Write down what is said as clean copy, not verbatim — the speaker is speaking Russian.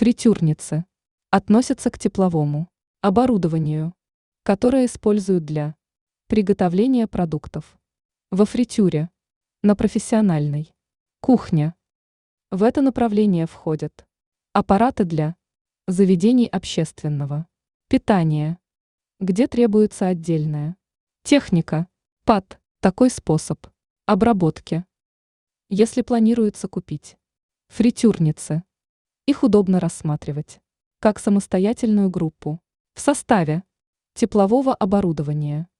Фритюрницы относятся к тепловому оборудованию, которое используют для приготовления продуктов во фритюре на профессиональной кухне. В это направление входят аппараты для заведений общественного питания, где требуется отдельная техника под такой способ обработки. Если планируется купить фритюрницы, их удобно рассматривать как самостоятельную группу в составе теплового оборудования.